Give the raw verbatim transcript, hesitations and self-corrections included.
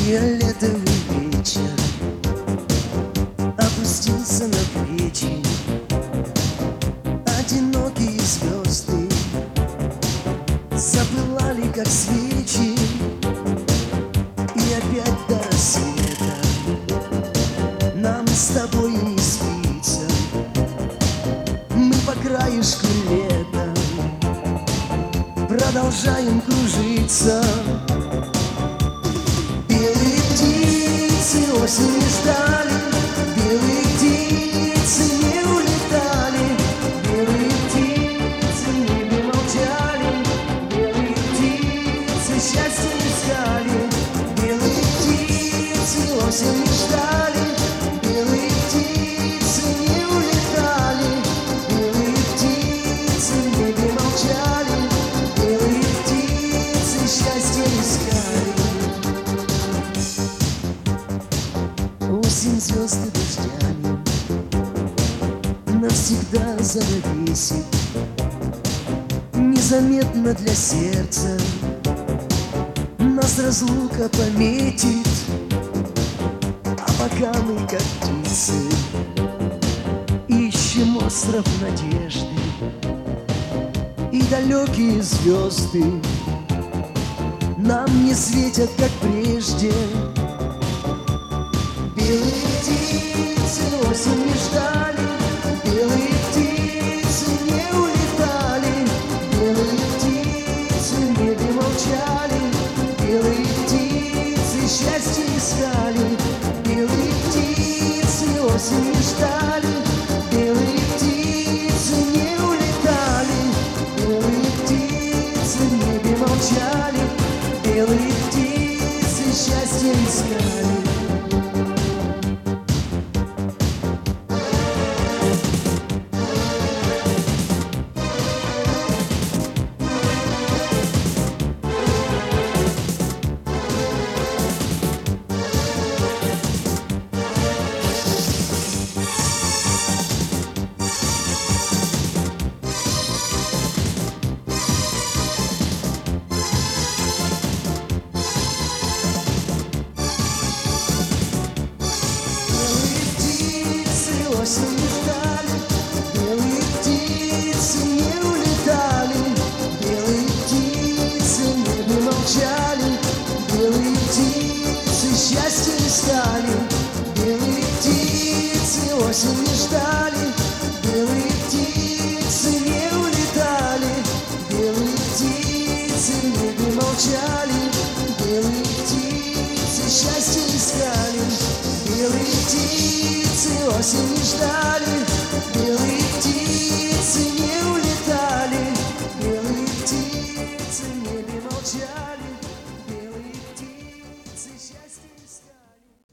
Фиолетовый вечер опустился на плечи, одинокие звезды запылали, как свечи, и опять до рассвета нам с тобой не спится. Мы по краешку лета продолжаем кружиться. Белые птицы осень не ждали, белые птицы не улетали, белые птицы в небе молчали, белые птицы счастья искали, белые птицы осень не ждали, белые птицы не улетали, белые птицы в небе молчали, белые птицы счастья искали. Осень звезды дождями навсегда занавесит, незаметно для сердца нас разлука пометит. А пока мы, как птицы, ищем остров надежды, и далекие звезды нам не светят, как прежде. Белые птицы осень не ждали, белые птицы не улетали, белые птицы в небе молчали, белые птицы счастье искали, белые птицы осень не ждали, белые птицы не улетали, белые птицы в небе молчали, белые птицы счастье искали. Осень не ждали, белые птицы не улетали, белые птицы в небе молчали, белые птицы счастье искали, белые птицы осень не ждали, белые птицы не улетали, белые птицы в небе молчали, белые птицы счастье искали, белые птицы осень не ждали.